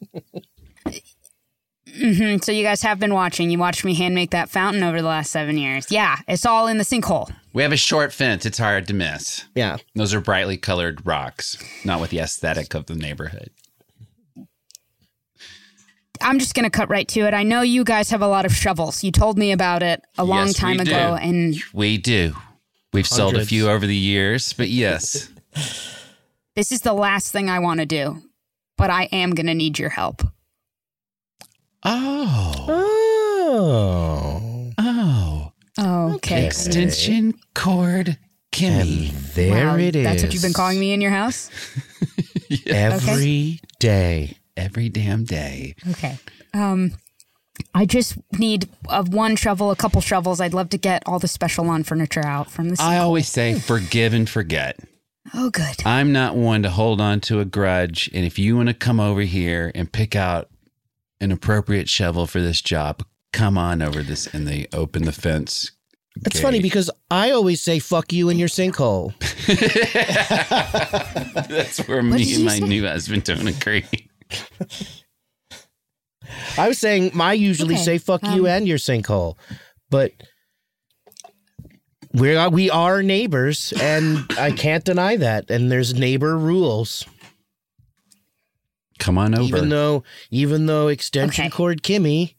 So you guys have been watching. You watched me hand make that fountain over the last 7 years. Yeah, it's all in the sinkhole. We have a short fence. It's hard to miss. Yeah. Those are brightly colored rocks, not with the aesthetic of the neighborhood. I'm just going to cut right to it. I know you guys have a lot of shovels. You told me about it a long Yes, time we ago. do. And We do. We've sold a Hundreds. few over the years, but yes. this is the last thing I want to do. But I am going to need your help. Oh. Okay. Extension cord Kimmy. There Wow, it is. That's what you've been calling me in your house? Every day. Every damn day. Okay. I just need one shovel, a couple shovels. I'd love to get all the special lawn furniture out from the I sinkhole. always say forgive and forget. Oh, good. I'm not one to hold on to a grudge. And if you want to come over here and pick out an appropriate shovel for this job, come on over this. And they open the fence. It's gate. funny because I always say fuck you in your sinkhole. That's where did me you and my say? new husband don't agree. I was saying I usually Okay, say fuck you and your sinkhole. But we are neighbors and I can't deny that. And there's neighbor rules. Come on over. Even though extension Okay. cord Kimmy,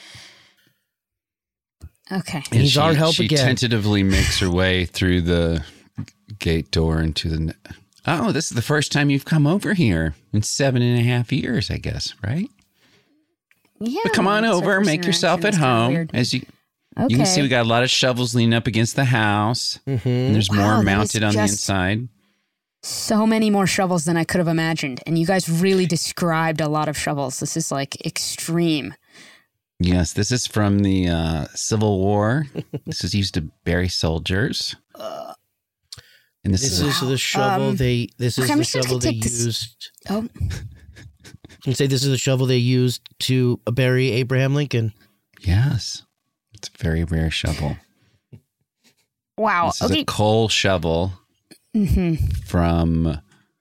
Okay. And needs our help she again. tentatively makes her way through the gate door into the... Oh, this is the first time you've come over here in 7.5 years, I guess, right? Yeah. But come on it's our over, first make yourself at interaction. It's kinda home. weird. As you Okay. can see, we got a lot of shovels leaning up against the house. And there's Wow, more that mounted is on the just- inside. So many more shovels than I could have imagined. And you guys really described a lot of shovels. This is like extreme. Yes, this is from the Civil War. This is used to bury soldiers. And This is the shovel they. This is okay, I'm the just gonna shovel they take this- used. Oh, You say this is the shovel they used to bury Abraham Lincoln. Yes. It's a very rare shovel. wow. This is Okay. a coal shovel from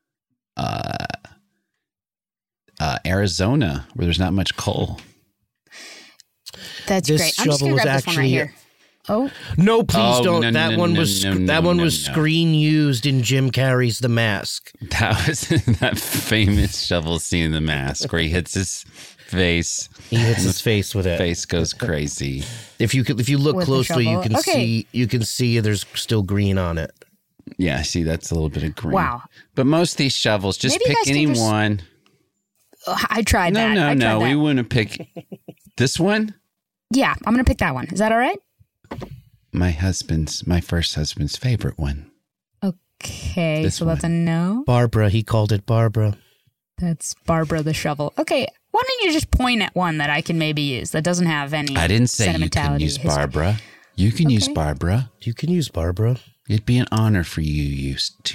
Arizona, where there's not much coal. That's This great. I'm just shovel going to was grab this one right actually- here. Oh, No, please Oh, don't. no, that no, one no, was no, that no, one no, was no. screen used in Jim Carrey's The Mask. That was that famous shovel scene in The Mask where he hits his face. He hits his face with it. Face goes crazy. If you look With the closely, you shovel. can see there's still green on it. Yeah, see, that's a little bit of green. Wow. But most of these shovels, just Maybe you pick guys can any just- one. I tried that. I tried No. that. We wouldn't pick this one. Yeah, I'm going to pick that one. Is that all right? My first husband's favorite one. Okay, This so that's a one. no. Barbara, he called it Barbara. That's Barbara the shovel. Okay, why don't you just point at one that I can maybe use that doesn't have any I didn't say you can sentimentality, use history? Barbara. You can use Okay. Barbara. You can use Barbara. It'd be an honor for you to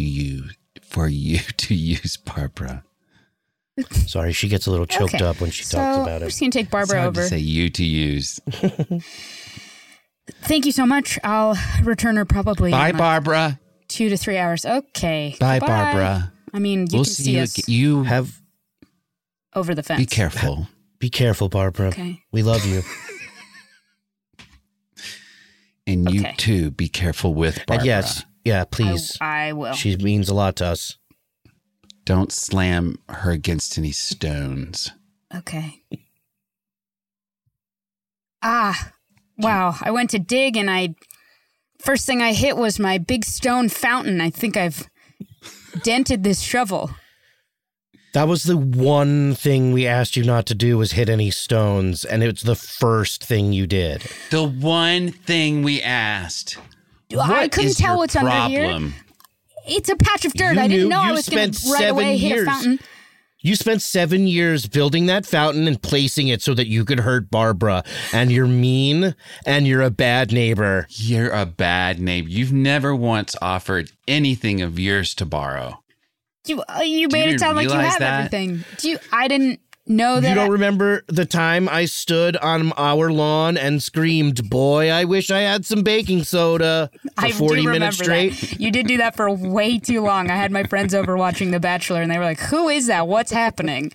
use Barbara. Sorry, she gets a little choked Okay, up when she so talks about I'm it. just going to take It's Barbara hard over. to say you to use. Thank you so much. I'll return her probably Bye, in like Barbara. 2 to 3 hours. Okay. Bye, Goodbye. Barbara. I mean, you We'll can see see you. us You over the fence. be careful. Be careful, Barbara. Okay. We love you. And you Okay. too, be careful with Barbara. And yes, yeah, please. I will. She means a lot to us. Don't slam her against any stones. Okay. Wow. I went to dig and first thing I hit was my big stone fountain. I think I've dented this shovel. That was the one thing we asked you not to do was hit any stones, and it's the first thing you did. The one thing we asked. I What couldn't is tell your what's under here. problem? It's a patch of dirt. You I didn't knew- know I you was going spent to right away 7 hit a years. fountain. You spent 7 years building that fountain and placing it so that you could hurt Barbara, and you're mean and you're a bad neighbor. You're a bad neighbor. You've never once offered anything of yours to borrow. You you made it even sound like you realize have that? everything. I didn't know that. You don't remember the time I stood on our lawn and screamed, "Boy, I wish I had some baking soda," for I 40 do minutes remember straight? that. You did do that for way too long. I had my friends over watching The Bachelor, and they were like, "Who is that? What's happening?"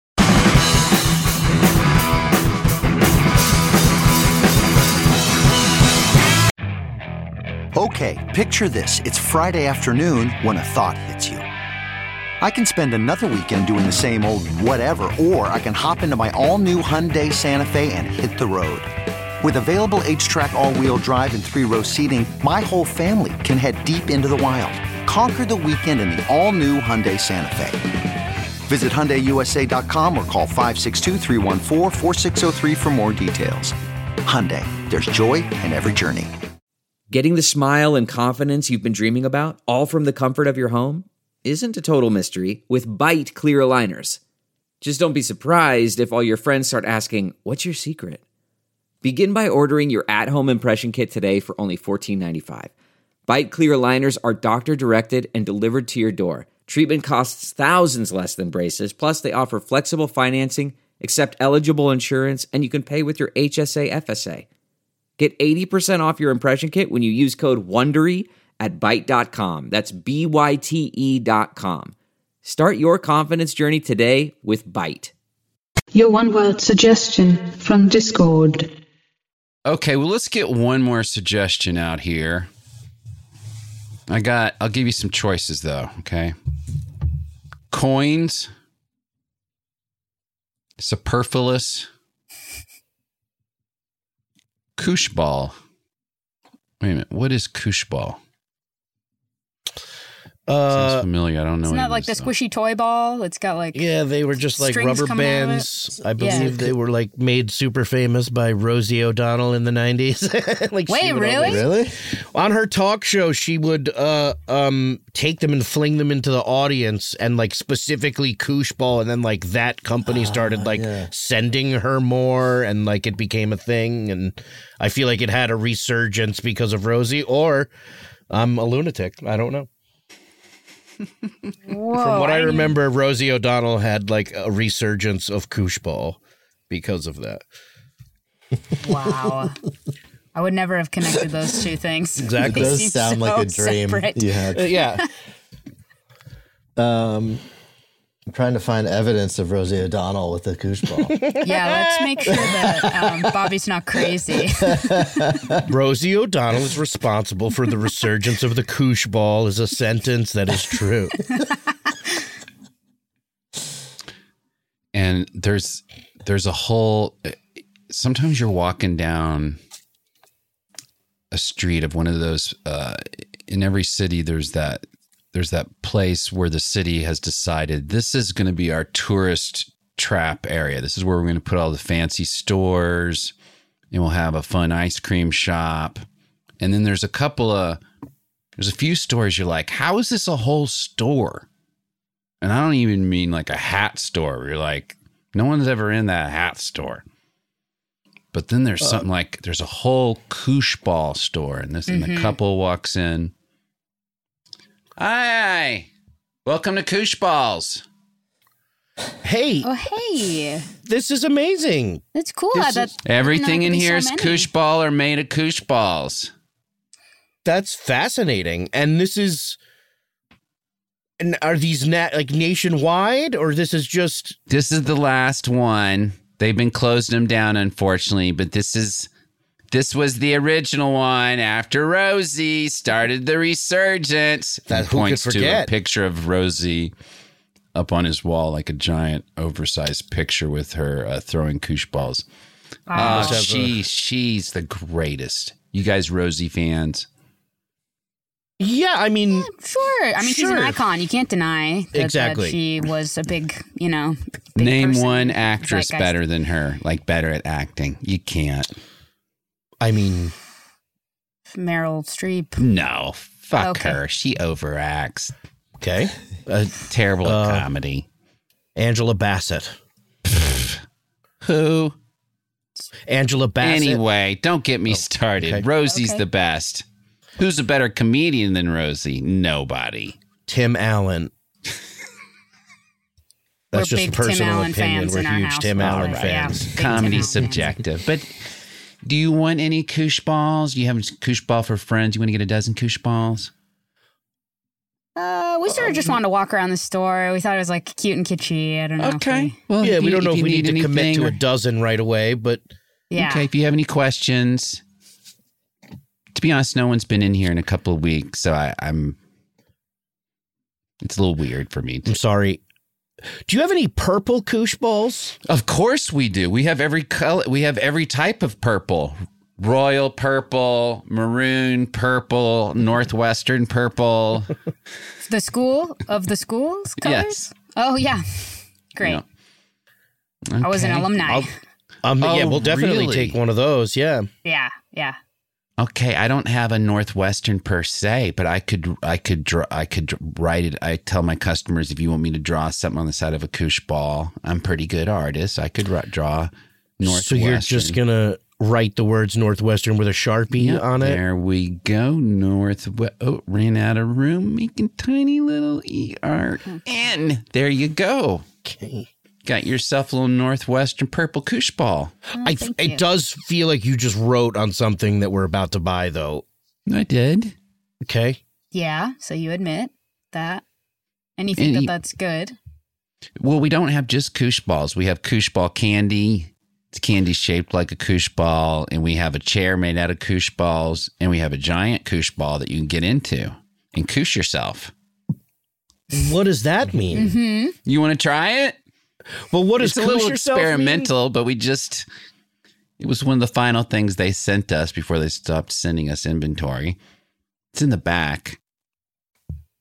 Okay, picture this. It's Friday afternoon when a thought hits you. I can spend another weekend doing the same old whatever, or I can hop into my all-new Hyundai Santa Fe and hit the road. With available H-Track all-wheel drive and 3-row seating, my whole family can head deep into the wild. Conquer the weekend in the all-new Hyundai Santa Fe. Visit HyundaiUSA.com or call 562-314-4603 for more details. Hyundai, there's joy in every journey. Getting the smile and confidence you've been dreaming about, all from the comfort of your home, isn't a total mystery with Byte clear aligners. Just don't be surprised if all your friends start asking, "What's your secret?" Begin by ordering your at-home impression kit today for only $14.95. Byte clear aligners are doctor-directed and delivered to your door. Treatment costs thousands less than braces, plus they offer flexible financing, accept eligible insurance, and you can pay with your HSA FSA. Get 80% off your impression kit when you use code WONDERY at Byte.com. That's BYTE.com. Start your confidence journey today with Byte. Your one-word suggestion from Discord. Okay, well, let's get one more suggestion out here. I'll give you some choices, though, okay? Coins, superfluous, koosh ball. Wait a minute, what is koosh ball? Sounds familiar. I don't know. Isn't any that of like the this stuff. squishy toy ball? It's got like Yeah, they were just like strings rubber coming out of it. bands. I believe they were like made super famous by Rosie O'Donnell in the 90s. Like, Wait, she would really? Really? On her talk show, she would take them and fling them into the audience, and like specifically Koosh Ball, and then like that company started like sending her more, and like it became a thing. And I feel like it had a resurgence because of Rosie, or I'm a lunatic. I don't know. Whoa, From what I didn't- remember, Rosie O'Donnell had like a resurgence of Koosh Ball because of that. Wow. I would never have connected those two things. Exactly. It They does seem sound so like a dream separate. you had. Yeah. I'm trying to find evidence of Rosie O'Donnell with the Koosh Ball. Yeah, let's make sure that Bobby's not crazy. Rosie O'Donnell is responsible for the resurgence of the Koosh Ball is a sentence that is true. And there's a whole. Sometimes you're walking down a street of one of those. In every city, there's that place where the city has decided this is going to be our tourist trap area. This is where we're going to put all the fancy stores, and we'll have a fun ice cream shop. And then there's a few stores you're like, how is this a whole store? And I don't even mean like a hat store where you're like, no one's ever in that hat store. But then there's something like, there's a whole Koosh Ball store, and the couple walks in. Hi, welcome to Koosh Balls. Hey, Oh, hey. this is amazing. That's cool. Everything in here is so many. Koosh Ball or made of Koosh Balls. That's fascinating. And this is, and are these like nationwide, or this is just? This is the last one. They've been closing them down, unfortunately, but this was the original one after Rosie started the resurgence. That He who could points to a forget? picture of Rosie up on his wall, like a giant, oversized picture with her throwing Koosh Balls. She's the greatest. You guys, Rosie fans? Yeah, I mean, Sure. I mean, she's an Sure. icon. You can't deny that, Exactly. that she was a big, big Name person one in actress zeitgeist. better than her, like better at acting. You can't. I mean, Meryl Streep. No, fuck Okay. her. She overacts. okay. Terrible at comedy. Angela Bassett. Who? Angela Bassett. Anyway, don't get me started. okay. Rosie's Okay. the best. Who's a better comedian than Rosie? Nobody. Tim Allen. That's We're just a big Tim personal Allen opinion. fans We're in our huge house. Tim All Allen right, yeah. fans. Big Tim Comedy's Allen fans. subjective. But do you want any Koosh Balls? Do you have a Koosh Ball for friends? You want to get a dozen Koosh Balls? We sort of just wanted to walk around the store. We thought it was like cute and kitschy. I don't know. if Okay. Well, Yeah, if we you- don't know if you we need to commit anything to a or- dozen right away, but Yeah. Okay, if you have any questions. To be honest, no one's been in here in a couple of weeks, so I'm. It's a little weird for me. I'm sorry. Do you have any purple Koosh Balls? Of course we do. We have every color. We have every type of purple: royal purple, maroon purple, northwestern purple. The school's colors? Yes. Oh, yeah. Great. Yeah. I was an Okay. alumni. Yeah, Oh, we'll definitely really? take one of those. Yeah. Yeah. Yeah. Okay, I don't have a northwestern per se, but I could write it. I tell my customers, if you want me to draw something on the side of a Koosh Ball, I'm a pretty good artist. I could draw northwestern. So you're just gonna write the words Northwestern with a Sharpie Yep, on it? There we go. Northwest. Oh, ran out of room making tiny little ERN. There you go. Okay. Got yourself a little Northwestern purple Koosh Ball. It does feel like you just wrote on something that we're about to buy, though. I did. Okay. Yeah. So you admit that. And you think that that's good. Well, we don't have just Koosh Balls. We have Koosh Ball candy. It's candy shaped like a Koosh Ball. And we have a chair made out of Koosh Balls. And we have a giant Koosh Ball that you can get into and Koosh yourself. What does that mean? Mm-hmm. You want to try it? Well, what does It's a little Koosh yourself mean? experimental, but it was one of the final things they sent us before they stopped sending us inventory. It's in the back.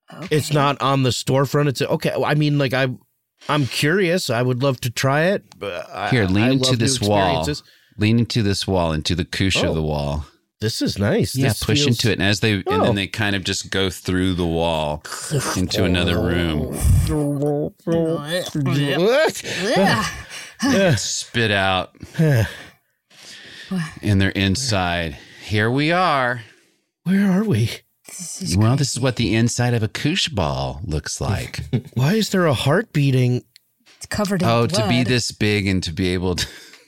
It's not on the storefront. It's okay. I mean, like I'm curious. I would love to try it. Here, lean into this wall. Lean into this wall, into the couche of the wall. This is nice. Yeah, this push feels... into it, and and then they kind of just go through the wall into another room. Spit out, and they're inside. Here we are. Where are we? This is what the inside of a couche ball looks like. Why is there a heart beating? It's covered in blood. To be this big and to be able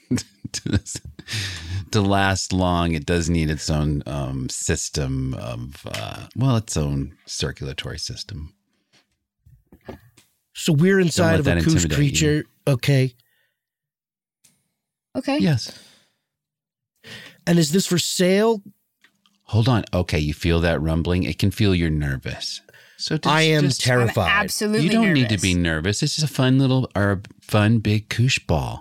to last long, it does need its own system of, its own circulatory system. So we're inside of a couche creature. Okay. Okay. Yes. And is this for sale? Hold on. Okay, you feel that rumbling? It can feel you're nervous. So I am terrified. I'm absolutely You don't nervous. need to be nervous. This is a fun big couche ball.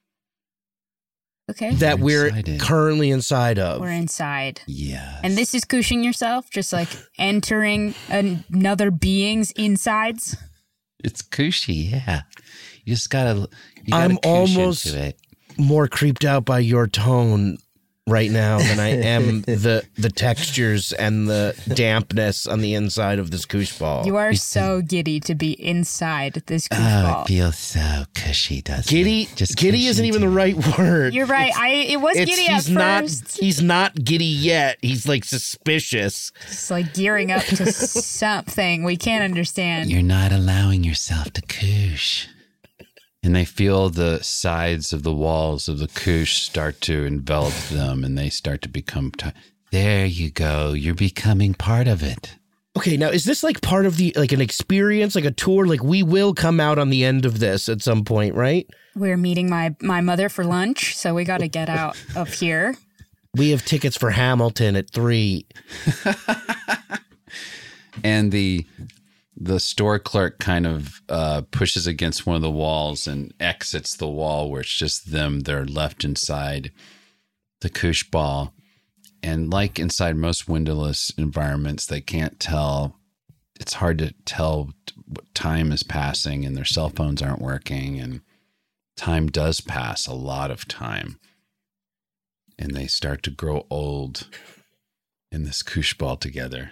Okay. That we're currently inside of. We're inside. Yes. And this is couching yourself, just like entering another being's insides. It's cushy, yeah. You just gotta. I'm almost more creeped out by your tone right now than I am the textures and the dampness on the inside of this couche ball. You are so giddy to be inside this couche ball. It feels so cushy, doesn't giddy, it? Just giddy isn't even the right word. You're right. It was giddy at first. He's not giddy yet. He's like suspicious. It's like gearing up to something we can't understand. You're not allowing yourself to couche. And they feel the sides of the walls of the couche start to envelop them, and they start to become there you go. You're becoming part of it. Okay, now is this like part of an experience, like a tour? Like we will come out on the end of this at some point, right? We're meeting my mother for lunch, so we got to get out of here. We have tickets for Hamilton at 3. And the store clerk kind of pushes against one of the walls and exits the wall where it's just them. They're left inside the couche ball. And like inside most windowless environments, they can't tell. It's hard to tell what time is passing, and their cell phones aren't working. And time does pass, a lot of time. And they start to grow old in this couche ball together.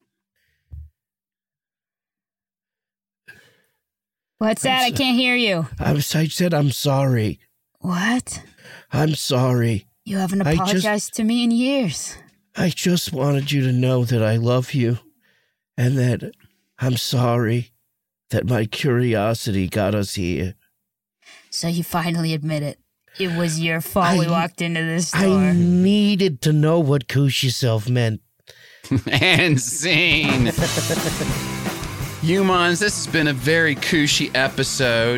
What's that? I can't hear you. I said I'm sorry. What? I'm sorry. You haven't apologized to me in years. I just wanted you to know that I love you and that I'm sorry that my curiosity got us here. So you finally admit it. It was your fault we walked into this store. I needed to know what couche yourself meant. And scene. Humans, this has been a very cushy episode.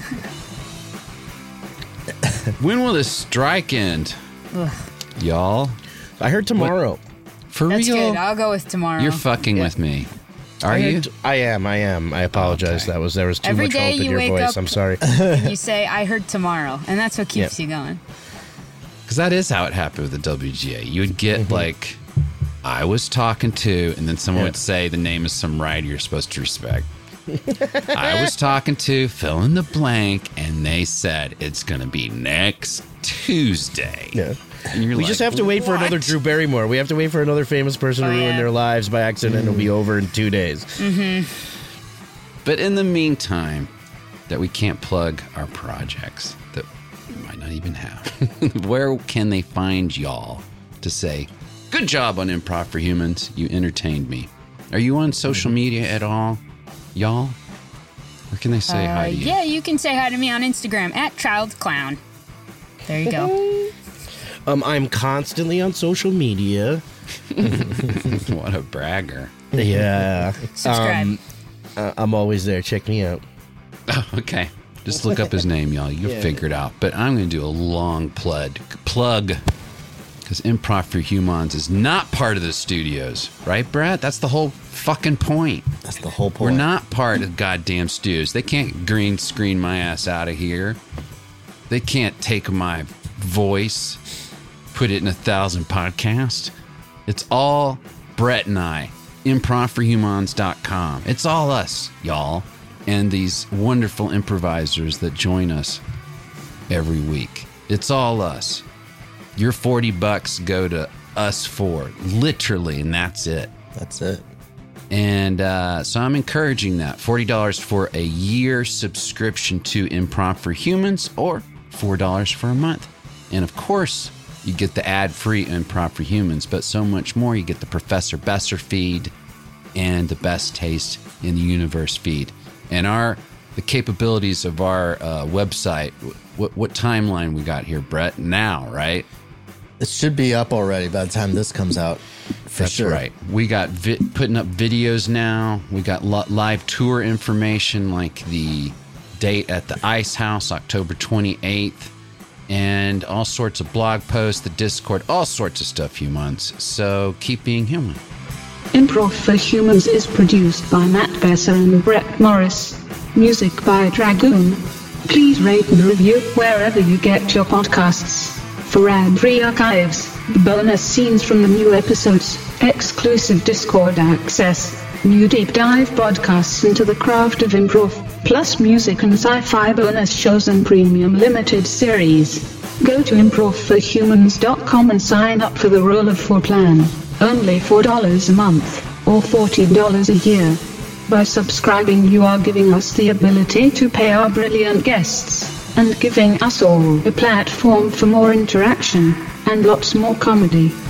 When will this strike end? Ugh. Y'all? I heard tomorrow. What? For That's real? Good. I'll go with tomorrow. You're fucking with me. Are you? I am. I apologize. Okay. There was too Every much day hope in you your wake voice. up I'm sorry. and you say, I heard tomorrow. And that's what keeps you going. Because that is how it happened with the WGA. You would get like, I was talking to, and then someone would say the name of some writer you're supposed to respect. I was talking to, fill in the blank, and they said it's going to be next Tuesday. Yeah. And you're We like, just have to wait for another Drew Barrymore. We have to wait for another famous person to ruin their lives by accident. It'll be over in 2 days. But in the meantime, that we can't plug our projects that we might not even have. Where can they find y'all to say, good job on Improv for Humans. You entertained me. Are you on social media at all, y'all? Where can they say hi to you? Yeah, you can say hi to me on Instagram @ChildClown. There you go. I'm constantly on social media. What a bragger. Yeah. Subscribe. I'm always there. Check me out. Oh, okay. Just look up his name, y'all. You'll figure it out. But I'm going to do a long plug. Because Improv for Humans is not part of the studios. Right, Brett? That's the whole fucking point. That's the whole point. We're not part of goddamn studios. They can't green screen my ass out of here. They can't take my voice, put it in 1,000 podcasts. It's all Brett and I. improvforhumans.com. It's all us, y'all, and these wonderful improvisers that join us every week. It's all us. Your $40 go to us four, literally, and that's it. That's it. And so I'm encouraging that. $40 for a year subscription to Improv for Humans, or $4 for a month. And of course, you get the ad-free Improv for Humans, but so much more. You get the Professor Besser feed and the Best Taste in the Universe feed. And the capabilities of our website, what timeline we got here, Brett? Now, right? It should be up already by the time this comes out. That's sure. Right. We got putting up videos now. We got live tour information, like the date at the Ice House, October 28th, and all sorts of blog posts, the Discord, all sorts of stuff, humans. So keep being human. Improv for Humans is produced by Matt Besser and Brett Morris. Music by Dragoon. Please rate and review wherever you get your podcasts. For ad-free archives, bonus scenes from the new episodes, exclusive Discord access, new deep dive podcasts into the craft of improv, plus music and sci-fi bonus shows and premium limited series, go to improvforhumans.com and sign up for the Roll of 4 plan. Only $4 a month, or $40 a year. By subscribing, you are giving us the ability to pay our brilliant guests, and giving us all a platform for more interaction, and lots more comedy.